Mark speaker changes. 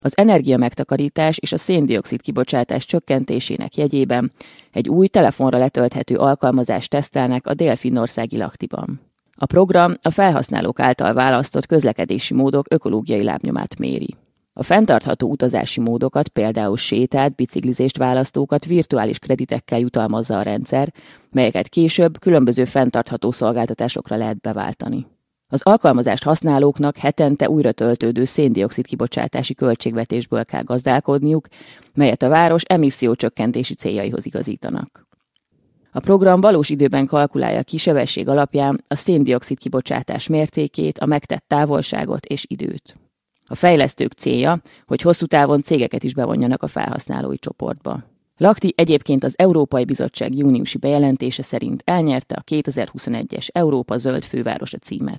Speaker 1: Az energiamegtakarítás és a szén-dioxid kibocsátás csökkentésének jegyében egy új telefonra letölthető alkalmazást tesztelnek a dél-finnországi Lahtiban. A program a felhasználók által választott közlekedési módok ökológiai lábnyomát méri. A fenntartható utazási módokat, például sétát, biciklizést választókat virtuális kreditekkel jutalmazza a rendszer, melyeket később különböző fenntartható szolgáltatásokra lehet beváltani. Az alkalmazást használóknak hetente újra töltődő szén-dioxid kibocsátási költségvetésből kell gazdálkodniuk, melyet a város emissziócsökkentési céljaihoz igazítanak. A program valós időben kalkulálja ki sebesség alapján a szén-dioxid kibocsátás mértékét, a megtett távolságot és időt. A fejlesztők célja, hogy hosszú távon cégeket is bevonjanak a felhasználói csoportba. Lahti egyébként az Európai Bizottság júniusi bejelentése szerint elnyerte a 2021-es Európa Zöld Fővárosa címet.